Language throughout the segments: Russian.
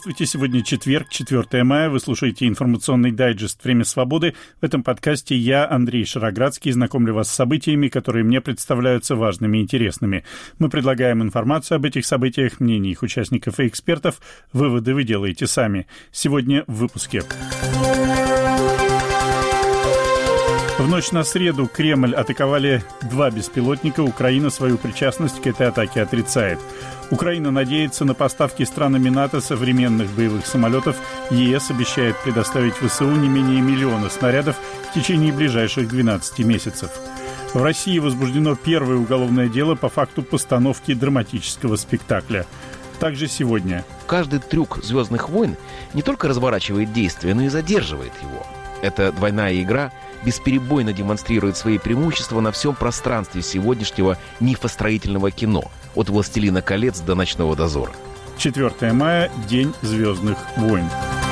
Здравствуйте, сегодня четверг, 4 мая. Вы слушаете информационный дайджест «Время свободы». В этом подкасте я, Андрей Шароградский, знакомлю вас с событиями, которые мне представляются важными и интересными. Мы предлагаем информацию об этих событиях, мнения их участников и экспертов. Выводы вы делаете сами. Сегодня в выпуске. В ночь на среду Кремль атаковали 2 беспилотника. Украина свою причастность к этой атаке отрицает. Украина надеется на поставки странами НАТО современных боевых самолетов. ЕС обещает предоставить ВСУ не менее 1 миллиона снарядов в течение ближайших 12 месяцев. В России возбуждено первое уголовное дело по факту постановки драматического спектакля. Также сегодня. Каждый трюк «Звездных войн» не только разворачивает действие, но и задерживает его. Эта двойная игра бесперебойно демонстрирует свои преимущества на всем пространстве сегодняшнего мифостроительного кино, от «Властелина колец» до «Ночного дозора». 4 мая – День звездных войн.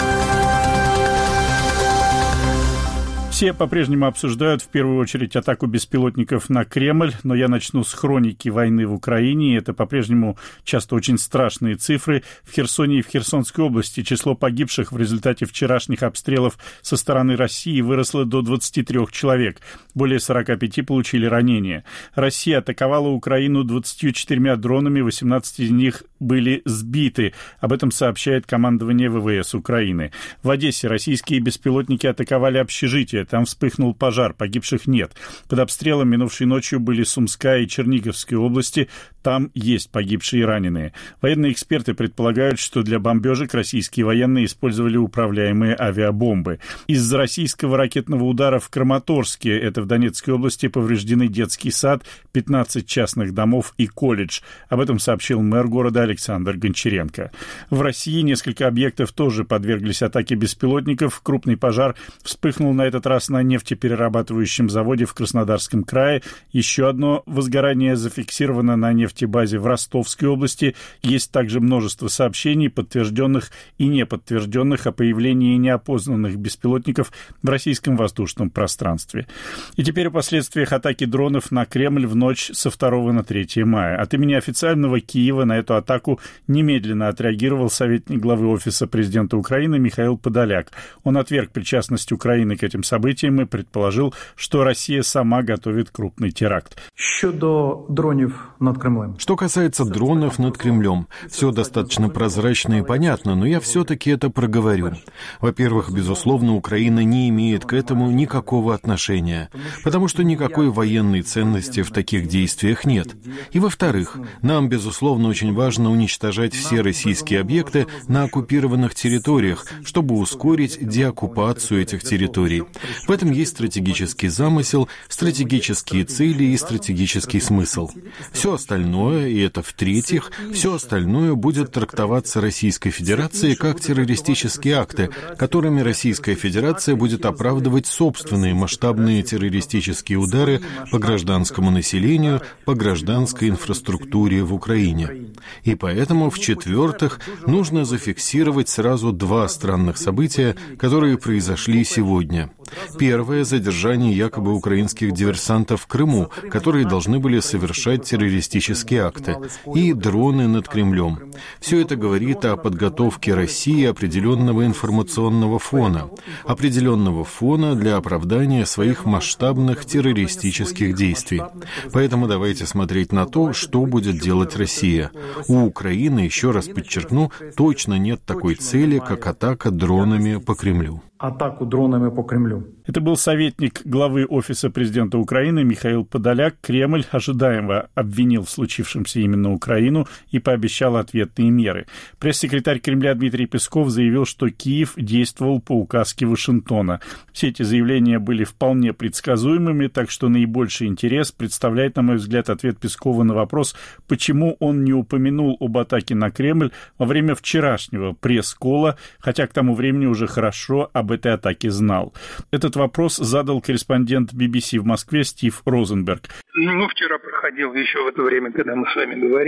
Все по-прежнему обсуждают в первую очередь атаку беспилотников на Кремль, но я начну с хроники войны в Украине. Это по-прежнему часто очень страшные цифры. В Херсоне и в Херсонской области число погибших в результате вчерашних обстрелов со стороны России выросло до 23 человек. Более 45 получили ранения. Россия атаковала Украину 24 дронами, 18 из них были сбиты. Об этом сообщает командование ВВС Украины. В Одессе российские беспилотники атаковали общежитие. Там вспыхнул пожар, погибших нет. Под обстрелом минувшей ночью были Сумская и Черниговская области. Там есть погибшие и раненые. Военные эксперты предполагают, что для бомбежек российские военные использовали управляемые авиабомбы. Из-за российского ракетного удара в Краматорске, это в Донецкой области, повреждены детский сад, 15 частных домов и колледж. Об этом сообщил мэр города Александр Гончаренко. В России несколько объектов тоже подверглись атаке беспилотников. Крупный пожар вспыхнул на этот раз на нефтеперерабатывающем заводе в Краснодарском крае. Еще одно возгорание зафиксировано на нефтебазе в Ростовской области. Есть также множество сообщений, подтвержденных и неподтвержденных, о появлении неопознанных беспилотников в российском воздушном пространстве. И теперь о последствиях атаки дронов на Кремль в ночь со 2 на 3 мая. От имени официального Киева на эту атаку немедленно отреагировал советник главы Офиса президента Украины Михаил Подоляк. Он отверг причастность Украины к этим событиям и предположил, что Россия сама готовит крупный теракт. Что касается дронов над Кремлем, все достаточно прозрачно и понятно, но я все-таки это проговорю. Во-первых, безусловно, Украина не имеет к этому никакого отношения, потому что никакой военной ценности в таких действиях нет. И во-вторых, нам, безусловно, очень важно уничтожать все российские объекты на оккупированных территориях, чтобы ускорить деоккупацию этих территорий. В этом есть стратегический замысел, стратегические цели и стратегический смысл. Все остальное, и это в-третьих, все остальное будет трактоваться Российской Федерацией как террористические акты, которыми Российская Федерация будет оправдывать собственные масштабные террористические удары по гражданскому населению, по гражданской инфраструктуре в Украине. И поэтому, в-четвертых, нужно зафиксировать сразу 2 странных события, которые произошли сегодня. Первое — задержание якобы украинских диверсантов в Крыму, которые должны были совершать террористические акты, и дроны над Кремлем. Все это говорит о подготовке России определенного информационного фона для оправдания своих масштабных террористических действий. Поэтому давайте смотреть на то, что будет делать Россия. У Украины, еще раз подчеркну, точно нет такой цели, как атака дронами по Кремлю. Это был советник главы Офиса президента Украины Михаил Подоляк. Кремль ожидаемо обвинил в случившемся именно Украину и пообещал ответные меры. Пресс-секретарь Кремля Дмитрий Песков заявил, что Киев действовал по указке Вашингтона. Все эти заявления были вполне предсказуемыми, так что наибольший интерес представляет, на мой взгляд, ответ Пескова на вопрос, почему он не упомянул об атаке на Кремль во время вчерашнего пресс-колла, хотя к тому времени уже хорошо об этой атаке знал. Этот вопрос задал корреспондент BBC в Москве Стив Розенберг. Вчера проходил еще в это время, когда мы с вами говорили,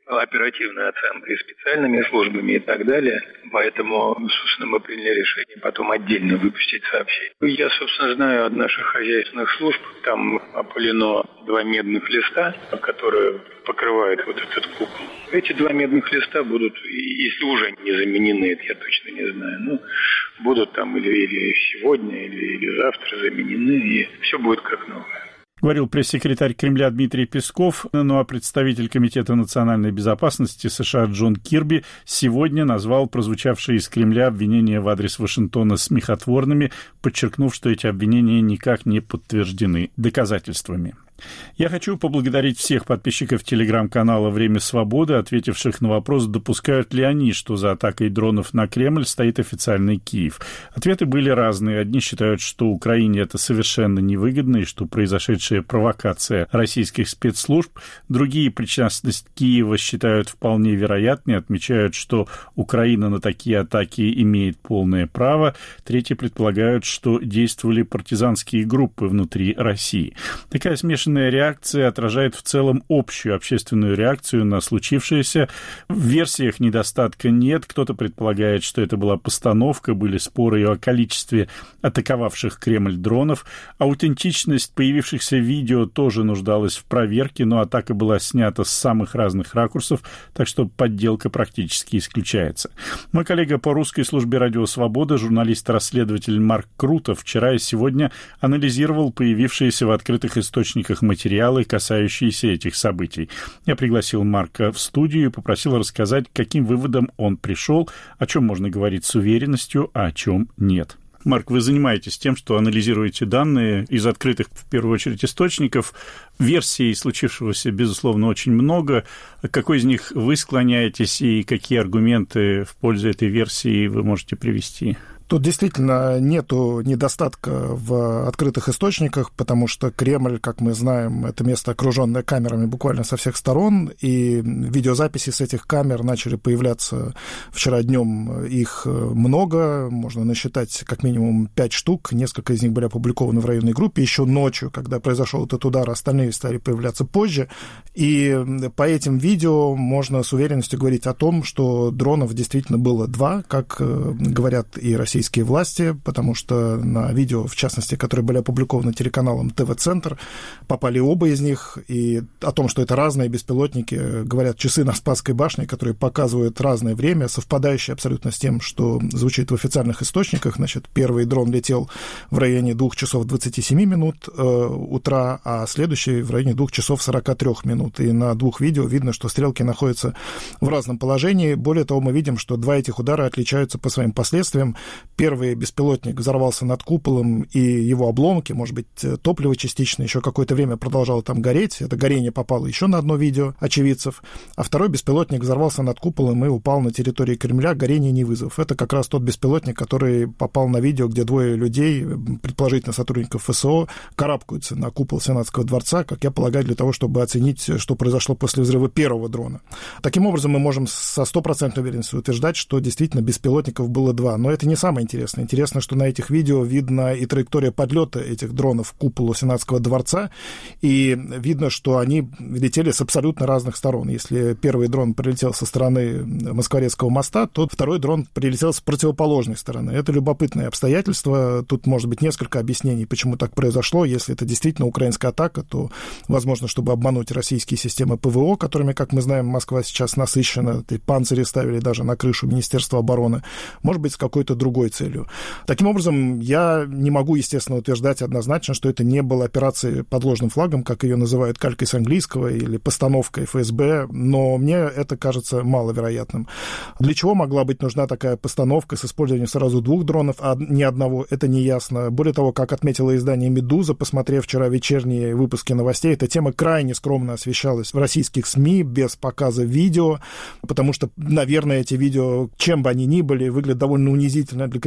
оперативной оценкой, специальными службами и так далее. Поэтому, собственно, мы приняли решение потом отдельно выпустить сообщение. Я, собственно, знаю от наших хозяйственных служб, там опылено 2 медных листа, которые покрывают вот этот купол. Эти 2 медных листа будут, если уже не заменены, это я точно не знаю, но будут там или сегодня, или завтра заменены, и все будет как новое. Говорил пресс-секретарь Кремля Дмитрий Песков, ну а представитель Комитета национальной безопасности США Джон Кирби сегодня назвал прозвучавшие из Кремля обвинения в адрес Вашингтона смехотворными, подчеркнув, что эти обвинения никак не подтверждены доказательствами. Я хочу поблагодарить всех подписчиков телеграм-канала «Время свободы», ответивших на вопрос, допускают ли они, что за атакой дронов на Кремль стоит официальный Киев. Ответы были разные. Одни считают, что Украине это совершенно невыгодно и что произошедшая провокация российских спецслужб. Другие причастность Киева считают вполне вероятной, отмечают, что Украина на такие атаки имеет полное право. Третьи предполагают, что действовали партизанские группы внутри России. Такая смешанная реакция отражает в целом общую общественную реакцию на случившееся. В версиях недостатка нет. Кто-то предполагает, что это была постановка, были споры о количестве атаковавших Кремль дронов. Аутентичность появившихся видео тоже нуждалась в проверке, но атака была снята с самых разных ракурсов, так что подделка практически исключается. Мой коллега по русской службе «Радио Свобода», журналист-расследователь Марк Крутов, вчера и сегодня анализировал появившиеся в открытых источниках материалы, касающиеся этих событий. Я пригласил Марка в студию и попросил рассказать, к каким выводам он пришел, о чем можно говорить с уверенностью, а о чем нет. Марк, вы занимаетесь тем, что анализируете данные из открытых, в первую очередь, источников. Версий случившегося, безусловно, очень много. К какой из них вы склоняетесь и какие аргументы в пользу этой версии вы можете привести? Тут действительно нету недостатка в открытых источниках, потому что Кремль, как мы знаем, это место, окруженное камерами буквально со всех сторон, и видеозаписи с этих камер начали появляться вчера днем. Их много, можно насчитать как минимум 5 штук, несколько из них были опубликованы в районной группе еще ночью, когда произошел этот удар, остальные стали появляться позже, и по этим видео можно с уверенностью говорить о том, что дронов действительно было 2, как говорят и российские власти, потому что на видео, в частности, которые были опубликованы телеканалом ТВ-центр, попали оба из них, и о том, что это разные беспилотники, говорят часы на Спасской башне, которые показывают разное время, совпадающее абсолютно с тем, что звучит в официальных источниках. Значит, первый дрон летел в районе 2 часов 27 минут утра, а следующий в районе 2 часов 43 минут. И на 2 видео видно, что стрелки находятся в разном положении. Более того, мы видим, что 2 этих удара отличаются по своим последствиям. Первый беспилотник взорвался над куполом, и его обломки, может быть, топливо частично, еще какое-то время продолжало там гореть. Это горение попало еще на одно видео очевидцев. А второй беспилотник взорвался над куполом и упал на территории Кремля, горение не вызвав. Это как раз тот беспилотник, который попал на видео, где 2 людей, предположительно сотрудников ФСО, карабкаются на купол Сенатского дворца, как я полагаю, для того, чтобы оценить, что произошло после взрыва первого дрона. Таким образом, мы можем со 100% уверенностью утверждать, что действительно беспилотников было 2. Но это не самое интересное. Интересно, что на этих видео видно и траектория подлета этих дронов к куполу Сенатского дворца, и видно, что они летели с абсолютно разных сторон. Если первый дрон прилетел со стороны Москворецкого моста, то второй дрон прилетел с противоположной стороны. Это любопытное обстоятельство. Тут может быть несколько объяснений, почему так произошло. Если это действительно украинская атака, то, возможно, чтобы обмануть российские системы ПВО, которыми, как мы знаем, Москва сейчас насыщена. Панцири ставили даже на крышу Министерства обороны. Может быть, с какой-то другой целью. Таким образом, я не могу, естественно, утверждать однозначно, что это не была операция под ложным флагом, как ее называют калькой с английского, или постановкой ФСБ, но мне это кажется маловероятным. Для чего могла быть нужна такая постановка с использованием сразу 2 дронов, а не одного, это не ясно. Более того, как отметило издание «Медуза», посмотрев вчера вечерние выпуски новостей, эта тема крайне скромно освещалась в российских СМИ, без показа видео, потому что, наверное, эти видео, чем бы они ни были, выглядят довольно унизительно для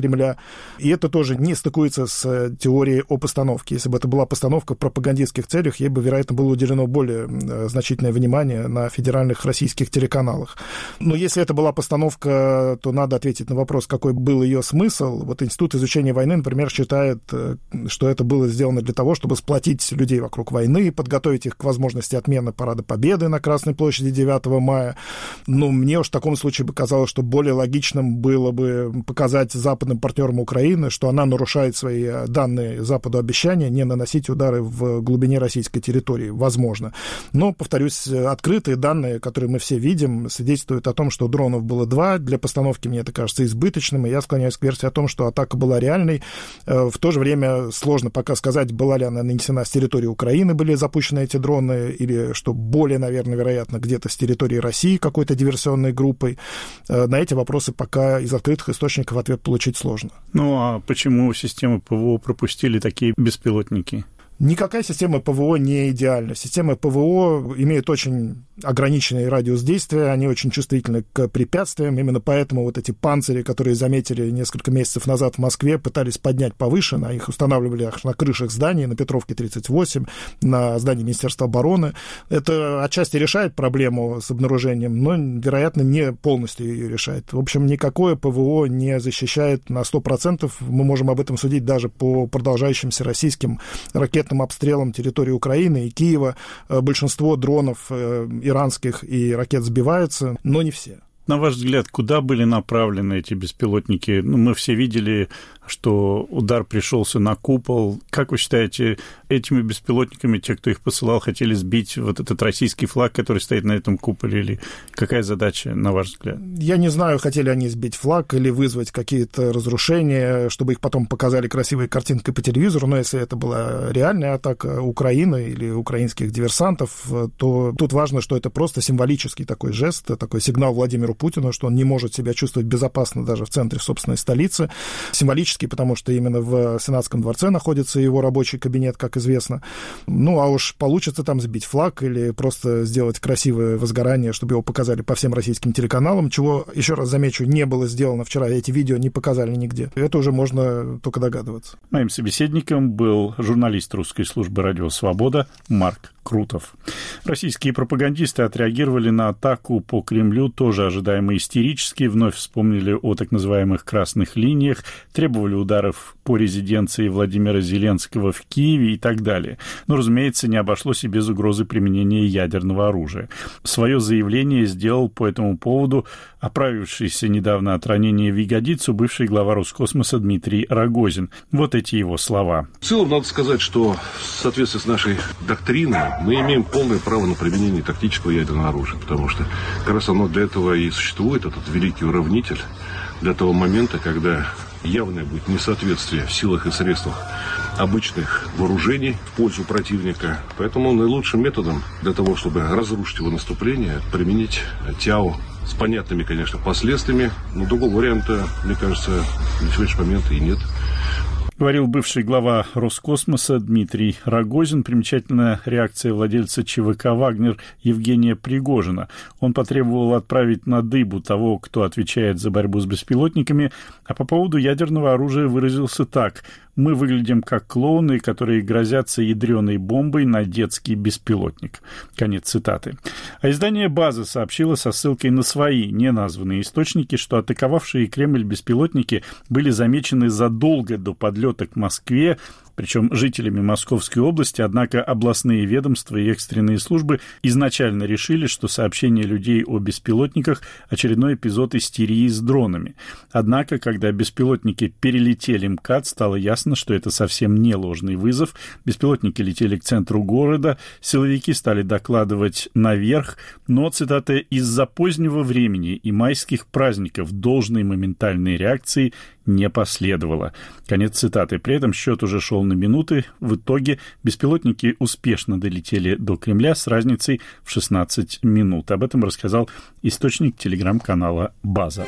Кремля. И это тоже не стыкуется с теорией о постановке. Если бы это была постановка в пропагандистских целях, ей бы, вероятно, было уделено более значительное внимание на федеральных российских телеканалах. Но если это была постановка, то надо ответить на вопрос, какой был ее смысл. Вот Институт изучения войны, например, считает, что это было сделано для того, чтобы сплотить людей вокруг войны, подготовить их к возможности отмены Парада Победы на Красной площади 9 мая. Но мне уж в таком случае бы казалось, что более логичным было бы показать западным партнерам Украины, что она нарушает свои данные Западу обещания не наносить удары в глубине российской территории. Возможно. Но, повторюсь, открытые данные, которые мы все видим, свидетельствуют о том, что дронов было 2. Для постановки мне это кажется избыточным, и я склоняюсь к версии о том, что атака была реальной. В то же время сложно пока сказать, была ли она нанесена с территории Украины, были запущены эти дроны, или, что более, наверное, вероятно, где-то с территории России какой-то диверсионной группой. На эти вопросы пока из открытых источников ответ получить сложно. Ну, а почему системы ПВО пропустили такие беспилотники? Никакая система ПВО не идеальна. Системы ПВО имеют очень ограниченный радиус действия, они очень чувствительны к препятствиям. Именно поэтому вот эти панцири, которые заметили несколько месяцев назад в Москве, пытались поднять повыше, их устанавливали аж на крышах зданий, на Петровке 38, на здании Министерства обороны. Это отчасти решает проблему с обнаружением, но, вероятно, не полностью ее решает. В общем, никакое ПВО не защищает на 100%. Мы можем об этом судить даже по продолжающимся российским ракетным обстрелам территории Украины и Киева. Большинство дронов иранских и ракет сбиваются, но не все. На ваш взгляд, куда были направлены эти беспилотники? Мы все видели, что удар пришелся на купол. Как вы считаете, этими беспилотниками те, кто их посылал, хотели сбить вот этот российский флаг, который стоит на этом куполе? Или какая задача, на ваш взгляд? Я не знаю, хотели они сбить флаг или вызвать какие-то разрушения, чтобы их потом показали красивой картинкой по телевизору. Но если это была реальная атака Украины или украинских диверсантов, то тут важно, что это просто символический такой жест, такой сигнал Владимиру Путину, что он не может себя чувствовать безопасно даже в центре собственной столицы. Символический, потому что именно в Сенатском дворце находится его рабочий кабинет, как известно. Ну, а уж получится там сбить флаг или просто сделать красивое возгорание, чтобы его показали по всем российским телеканалам, чего, еще раз замечу, не было сделано вчера. Эти видео не показали нигде. Это уже можно только догадываться. Моим собеседником был журналист русской службы «Радио Свобода» Марк Крутов. Российские пропагандисты отреагировали на атаку по Кремлю тоже ожидаемо истерически, вновь вспомнили о так называемых «красных линиях», требовали ударов по резиденции Владимира Зеленского в Киеве и так далее. Но, разумеется, не обошлось и без угрозы применения ядерного оружия. Свое заявление сделал по этому поводу оправившийся недавно от ранения в ягодицу бывший глава Роскосмоса Дмитрий Рогозин. Вот эти его слова. В целом, надо сказать, что в соответствии с нашей доктриной мы имеем полное право на применение тактического ядерного оружия, потому что как раз оно для этого и существует, этот великий уравнитель, для того момента, когда явное будет несоответствие в силах и средствах обычных вооружений в пользу противника. Поэтому наилучшим методом для того, чтобы разрушить его наступление, применить ТЯО с понятными, конечно, последствиями. Но другого варианта, мне кажется, на сегодняшний момент и нет. Говорил бывший глава Роскосмоса Дмитрий Рогозин. Примечательная реакция владельца ЧВК «Вагнер» Евгения Пригожина. Он потребовал отправить на дыбу того, кто отвечает за борьбу с беспилотниками, а по поводу ядерного оружия выразился так: «Мы выглядим как клоуны, которые грозятся ядреной бомбой на детский беспилотник». Конец цитаты. А издание «База» сообщило со ссылкой на свои неназванные источники, что атаковавшие Кремль беспилотники были замечены задолго до подлета к Москве, причем жителями Московской области, однако областные ведомства и экстренные службы изначально решили, что сообщение людей о беспилотниках – очередной эпизод истерии с дронами. Однако, когда беспилотники перелетели МКАД, стало ясно, что это совсем не ложный вызов. Беспилотники летели к центру города, силовики стали докладывать наверх, но, цитата, «из-за позднего времени и майских праздников должной моментальной реакции не последовало». Конец цитаты. При этом счет уже шел на минуты. В итоге беспилотники успешно долетели до Кремля с разницей в 16 минут. Об этом рассказал источник телеграм-канала «База».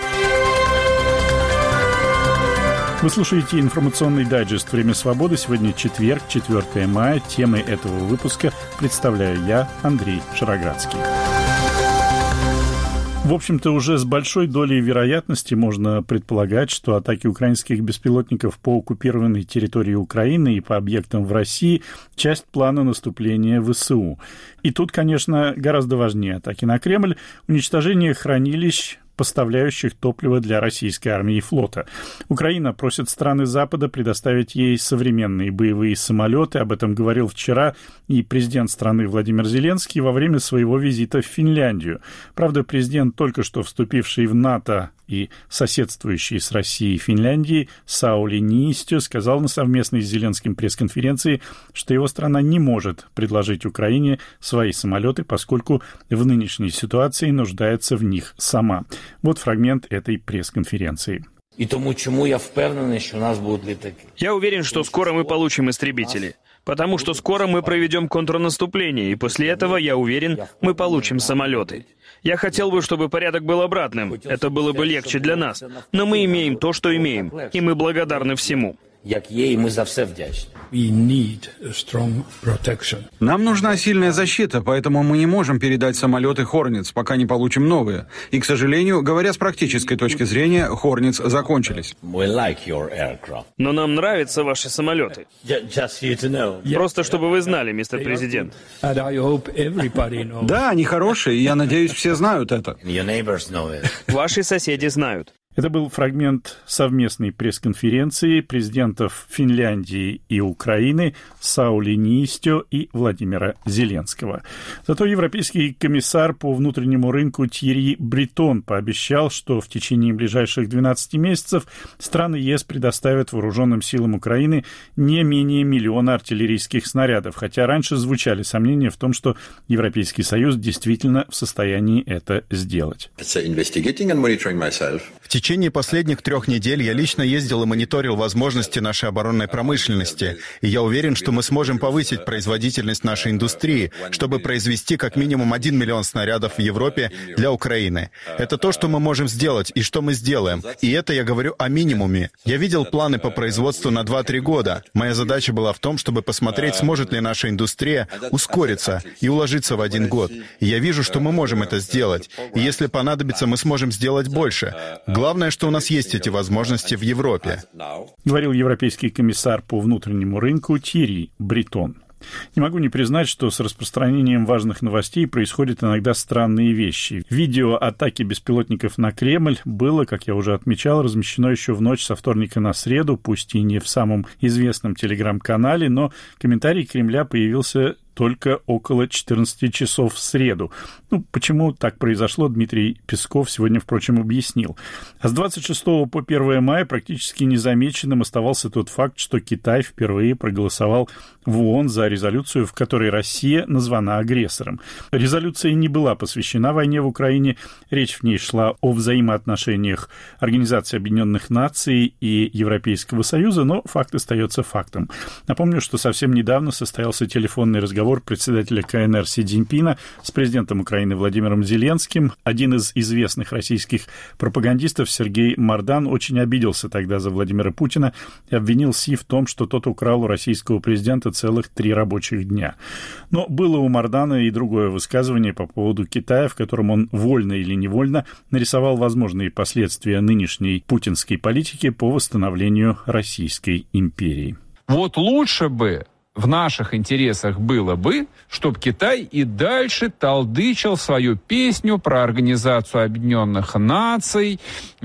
Вы слушаете информационный дайджест «Время свободы». Сегодня четверг, 4 мая. Темой этого выпуска представляю я, Андрей Шароградский. В общем-то, уже с большой долей вероятности можно предполагать, что атаки украинских беспилотников по оккупированной территории Украины и по объектам в России – часть плана наступления ВСУ. И тут, конечно, гораздо важнее атаки на Кремль – уничтожение хранилищ, поставляющих топливо для российской армии и флота. Украина просит страны Запада предоставить ей современные боевые самолеты. Об этом говорил вчера и президент страны Владимир Зеленский во время своего визита в Финляндию. Правда, президент, только что вступивший в НАТО и соседствующий с Россией Финляндии, Саули Ниистё, сказал на совместной с Зеленским пресс-конференции, что его страна не может предложить Украине свои самолеты, поскольку в нынешней ситуации нуждается в них сама. Вот фрагмент этой пресс-конференции. Я уверен, что скоро мы получим истребители, потому что скоро мы проведем контрнаступление, и после этого, я уверен, мы получим самолеты. Я хотел бы, чтобы порядок был обратным, это было бы легче для нас, но мы имеем то, что имеем, и мы благодарны всему. Нам нужна сильная защита, поэтому мы не можем передать самолеты «Хорнетс», пока не получим новые. И, к сожалению, говоря с практической точки зрения, «Хорнетс» закончились. Но нам нравятся ваши самолеты. Просто чтобы вы знали, мистер президент. Да, они хорошие, и я надеюсь, все знают это. Ваши соседи знают. Это был фрагмент совместной пресс-конференции президентов Финляндии и Украины Саули Ниистё и Владимира Зеленского. Зато европейский комиссар по внутреннему рынку Тьерри Бретон пообещал, что в течение ближайших 12 месяцев страны ЕС предоставят вооруженным силам Украины не менее 1 миллиона артиллерийских снарядов, хотя раньше звучали сомнения в том, что Европейский Союз действительно в состоянии это сделать. В течение последних 3 недель я лично ездил и мониторил возможности нашей оборонной промышленности, и я уверен, что мы сможем повысить производительность нашей индустрии, чтобы произвести как минимум 1 миллион снарядов в Европе для Украины. Это то, что мы можем сделать и что мы сделаем. И это я говорю о минимуме. Я видел планы по производству на 2-3 года. Моя задача была в том, чтобы посмотреть, сможет ли наша индустрия ускориться и уложиться в 1 год. И я вижу, что мы можем это сделать. И если понадобится, мы сможем сделать больше. Главное, что у нас есть эти возможности в Европе. Говорил европейский комиссар по внутреннему рынку Тьерри Бретон. Не могу не признать, что с распространением важных новостей происходят иногда странные вещи. Видео атаки беспилотников на Кремль было, как я уже отмечал, размещено еще в ночь со вторника на среду, пусть и не в самом известном телеграм-канале, но комментарий Кремля появился только около 14 часов в среду. Почему так произошло, Дмитрий Песков сегодня, впрочем, объяснил. А с 26 по 1 мая практически незамеченным оставался тот факт, что Китай впервые проголосовал в ООН за резолюцию, в которой Россия названа агрессором. Резолюция не была посвящена войне в Украине. Речь в ней шла о взаимоотношениях Организации Объединенных Наций и Европейского Союза, но факт остается фактом. Напомню, что совсем недавно состоялся телефонный разговор председателя КНР Си Цзиньпина с президентом Украины Владимиром Зеленским. Один из известных российских пропагандистов, Сергей Мардан, очень обиделся тогда за Владимира Путина и обвинил Си в том, что тот украл у российского президента целых 3 рабочих дня. Но было у Мардана и другое высказывание по поводу Китая, в котором он вольно или невольно нарисовал возможные последствия нынешней путинской политики по восстановлению Российской империи. Вот лучше бы в наших интересах было бы, чтобы Китай и дальше толдычил свою песню про Организацию Объединенных Наций,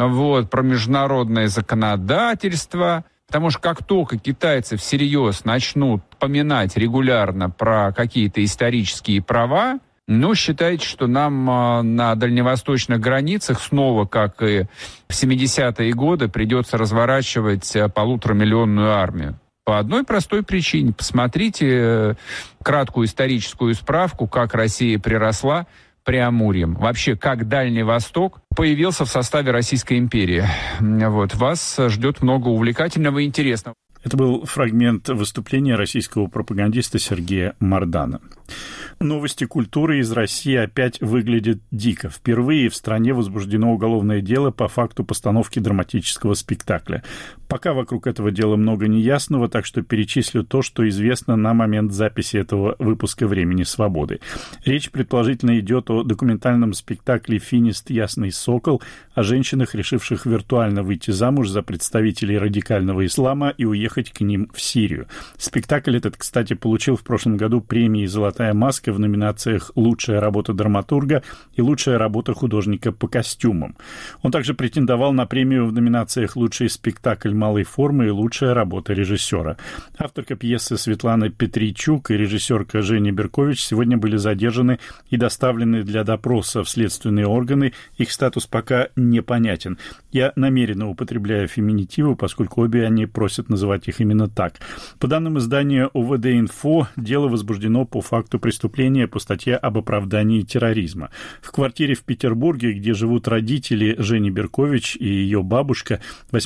про международное законодательство. Потому что как только китайцы всерьез начнут поминать регулярно про какие-то исторические права, считайте, что нам на дальневосточных границах снова, как и в 70-е годы, придется разворачивать 1,5-миллионную армию. По одной простой причине. Посмотрите краткую историческую справку, как Россия приросла Преамурьем. Вообще, как Дальний Восток появился в составе Российской империи. Вас ждет много увлекательного и интересного. Это был фрагмент выступления российского пропагандиста Сергея Мардана. Новости культуры из России опять выглядят дико. Впервые в стране возбуждено уголовное дело по факту постановки драматического спектакля. Пока вокруг этого дела много неясного, так что перечислю то, что известно на момент записи этого выпуска «Времени свободы». Речь, предположительно, идет о документальном спектакле «Финист. Ясный сокол», о женщинах, решивших виртуально выйти замуж за представителей радикального ислама и уехать к ним в Сирию. Спектакль этот, кстати, получил в прошлом году премии «Золотая маска» в номинациях «Лучшая работа драматурга» и «Лучшая работа художника по костюмам». Он также претендовал на премию в номинациях «Лучший спектакль малой формы» и «Лучшая работа режиссера». Авторка пьесы Светлана Петрийчук и режиссерка Женя Беркович сегодня были задержаны и доставлены для допроса в следственные органы. Их статус пока непонятен. Я намеренно употребляю феминитивы, поскольку обе они просят называть их именно так. По данным издания ОВД-Инфо, дело возбуждено по факту преступления по статье об оправдании терроризма. В квартире в Петербурге, где живут родители Жени Беркович и ее бабушка,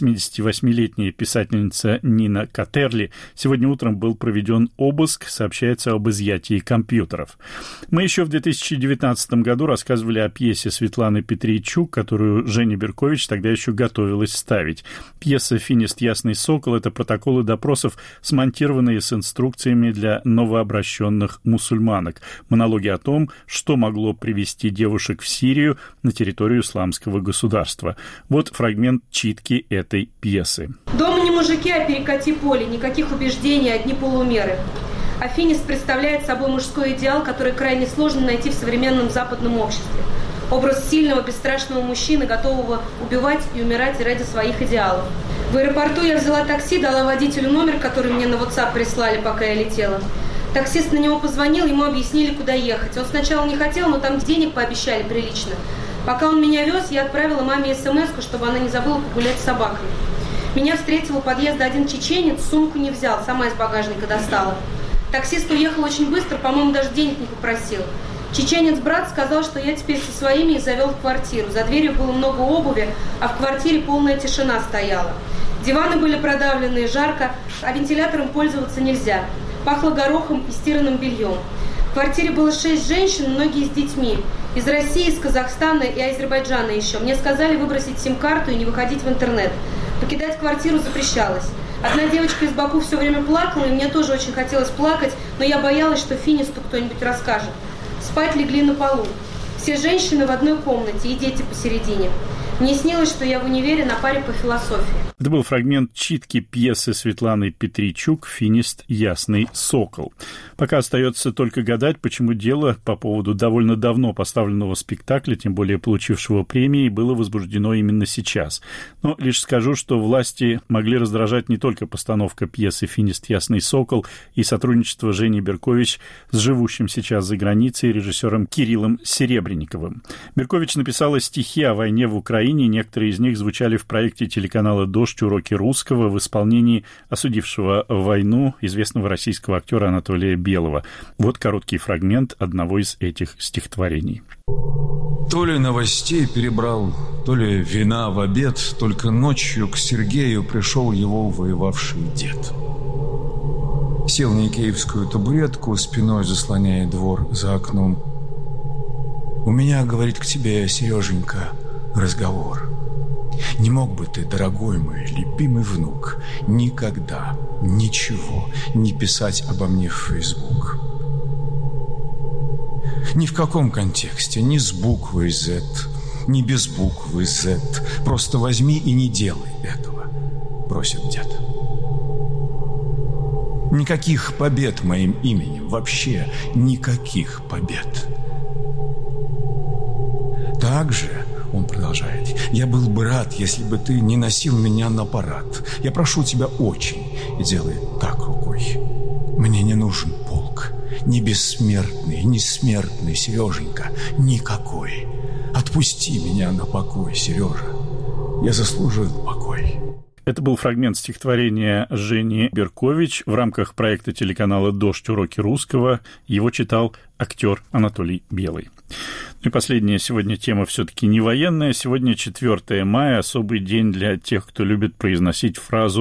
88-летняя писательница Нина Катерли, сегодня утром был проведен обыск, сообщается об изъятии компьютеров. Мы еще в 2019 году рассказывали о пьесе Светланы Петрийчук, которую Женя Беркович тогда еще готовилась ставить. Пьеса «Финист. Ясный сокол» — это протоколы допросов, смонтированные с инструкциями для новообращенных мусульманок. Монологи о том, что могло привести девушек в Сирию на территорию исламского государства. Вот фрагмент читки этой пьесы. Дома не мужики, а перекати поле, никаких убеждений, одни полумеры. А финист представляет собой мужской идеал, который крайне сложно найти в современном западном обществе. Образ сильного, бесстрашного мужчины, готового убивать и умирать ради своих идеалов. В аэропорту я взяла такси, дала водителю номер, который мне на WhatsApp прислали, пока я летела. Таксист на него позвонил, ему объяснили, куда ехать. Он сначала не хотел, но там денег пообещали прилично. Пока он меня вез, я отправила маме смс-ку, чтобы она не забыла погулять с собаками. Меня встретил у подъезда один чеченец, сумку не взял, сама из багажника достала. Таксист уехал очень быстро, по-моему, даже денег не попросил. Чеченец-брат сказал, что я теперь со своими их завел в квартиру. За дверью было много обуви, а в квартире полная тишина стояла. Диваны были продавленные, жарко, а вентилятором пользоваться нельзя. Пахло горохом и стиранным бельем. В квартире было 6 женщин, многие с детьми. Из России, из Казахстана и Азербайджана еще. Мне сказали выбросить сим-карту и не выходить в интернет. Покидать квартиру запрещалось. Одна девочка из Баку все время плакала, и мне тоже очень хотелось плакать, но я боялась, что Финисту кто-нибудь расскажет. Спать легли на полу. Все женщины в одной комнате и дети посередине. Мне снилось, что я в универе на паре по философии. Это был фрагмент читки пьесы Светланы Петрийчук «Финист. Ясный сокол». Пока остается только гадать, почему дело по поводу довольно давно поставленного спектакля, тем более получившего премии, было возбуждено именно сейчас. Но лишь скажу, что власти могли раздражать не только постановка пьесы «Финист. Ясный сокол» и сотрудничество Жени Беркович с живущим сейчас за границей режиссером Кириллом Серебренниковым. Беркович написала стихи о войне в Украине, некоторые из них звучали в проекте телеканала «Дождь. Уроки русского» в исполнении осудившего войну известного российского актера Анатолия Белого. Вот короткий фрагмент одного из этих стихотворений. То ли новостей перебрал, то ли вина в обед, только ночью к Сергею пришел его воевавший дед. Сел на икеевскую табуретку, спиной заслоняя двор за окном. «У меня, — говорит, — к тебе, Сереженька, разговор. Не мог бы ты, дорогой мой, любимый внук, никогда ничего не писать обо мне в Facebook? Ни в каком контексте, ни с буквой Z, ни без буквы Z. Просто возьми и не делай этого», — просит дед. «Никаких побед моим именем, вообще никаких побед. Также, — он продолжает, — я был бы рад, если бы ты не носил меня на парад. Я прошу тебя очень, и делает так рукой. Мне не нужен полк, ни бессмертный, ни смертный, Сереженька, никакой. Отпусти меня на покой, Сережа. Я заслужил покой». Это был фрагмент стихотворения Жени Беркович в рамках проекта телеканала «Дождь. Уроки русского». Его читал актер Анатолий Белый. И последняя сегодня тема все-таки не военная. Сегодня 4 мая, особый день для тех, кто любит произносить фразу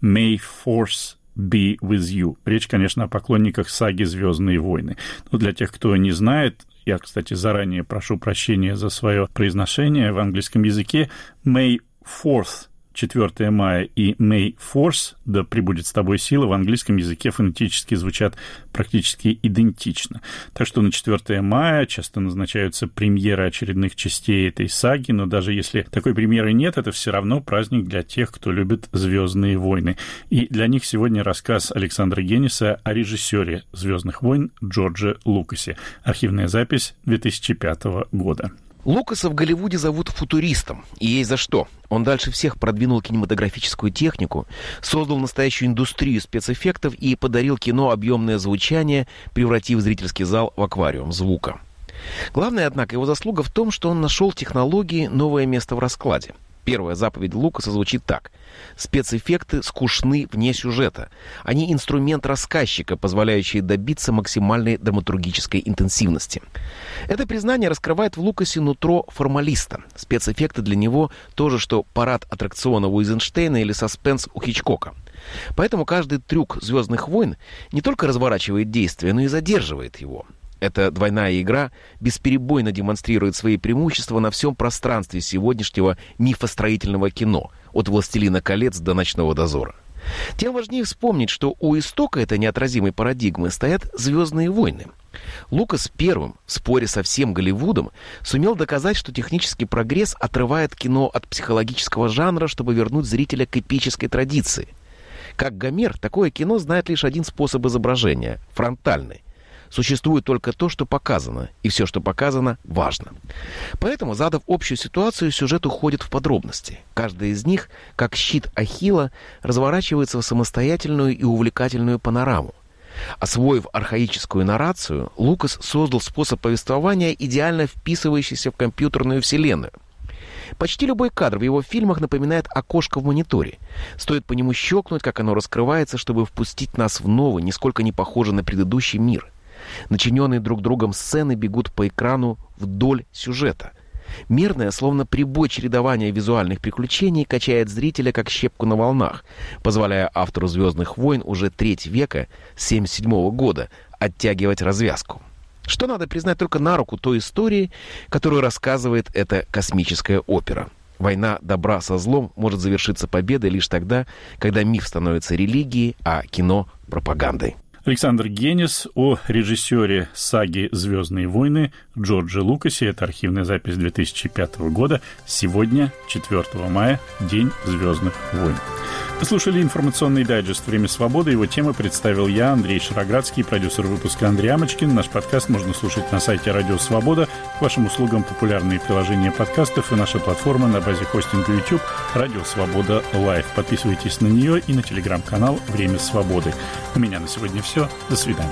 «May Force be with you». Речь, конечно, о поклонниках саги «Звездные войны». Но для тех, кто не знает, я, кстати, заранее прошу прощения за свое произношение в английском языке, «May 4th» 4 мая и «May Force», да пребудет с тобой сила, в английском языке фонетически звучат практически идентично. Так что на 4 мая часто назначаются премьеры очередных частей этой саги, но даже если такой премьеры нет, это все равно праздник для тех, кто любит «Звездные войны». И для них сегодня рассказ Александра Генниса о режиссере «Звездных войн» Джордже Лукасе. Архивная запись 2005 года. Лукаса в Голливуде зовут футуристом, и есть за что. Он дальше всех продвинул кинематографическую технику, создал настоящую индустрию спецэффектов и подарил кино объемное звучание, превратив зрительский зал в аквариум звука. Главное, однако, его заслуга в том, что он нашел технологии новое место в раскладе. Первая заповедь Лукаса звучит так. Спецэффекты скучны вне сюжета. Они инструмент рассказчика, позволяющий добиться максимальной драматургической интенсивности. Это признание раскрывает в Лукасе нутро формалиста. Спецэффекты для него то же, что парад аттракциона у Эйзенштейна или саспенс у Хичкока. Поэтому каждый трюк «Звездных войн» не только разворачивает действие, но и задерживает его. Эта двойная игра бесперебойно демонстрирует свои преимущества на всем пространстве сегодняшнего мифостроительного кино, от «Властелина колец» до «Ночного дозора». Тем важнее вспомнить, что у истока этой неотразимой парадигмы стоят «Звездные войны». Лукас первым, в споре со всем Голливудом, сумел доказать, что технический прогресс отрывает кино от психологического жанра, чтобы вернуть зрителя к эпической традиции. Как Гомер, такое кино знает лишь один способ изображения – фронтальный. Существует только то, что показано, и все, что показано, важно. Поэтому, задав общую ситуацию, сюжет уходит в подробности. Каждая из них, как щит Ахилла, разворачивается в самостоятельную и увлекательную панораму. Освоив архаическую наррацию, Лукас создал способ повествования, идеально вписывающийся в компьютерную вселенную. Почти любой кадр в его фильмах напоминает окошко в мониторе. Стоит по нему щелкнуть, как оно раскрывается, чтобы впустить нас в новый, нисколько не похожий на предыдущий мир. Начиненные друг другом сцены бегут по экрану вдоль сюжета. Мерное, словно прибой чередования визуальных приключений, качает зрителя, как щепку на волнах, позволяя автору «Звездных войн» уже треть века, с 1977 года, оттягивать развязку. Что надо признать только на руку той истории, которую рассказывает эта космическая опера. Война добра со злом может завершиться победой лишь тогда, когда миф становится религией, а кино — пропагандой. Александр Геннис о режиссере саги «Звездные войны» Джордже Лукасе. Это архивная запись 2005 года. Сегодня, 4 мая, День «Звездных войн». Вы слушали информационный дайджест «Время свободы». Его темы представил я, Андрей Шароградский, продюсер выпуска Андрей Амочкин. Наш подкаст можно слушать на сайте Радио Свобода. К вашим услугам популярные приложения подкастов и наша платформа на базе хостинга YouTube Радио Свобода Лайв. Подписывайтесь на нее и на телеграм-канал «Время свободы». У меня на сегодня все. До свидания.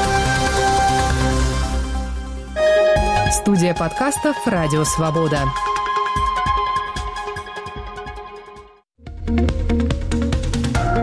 Студия подкастов «Радио Свобода».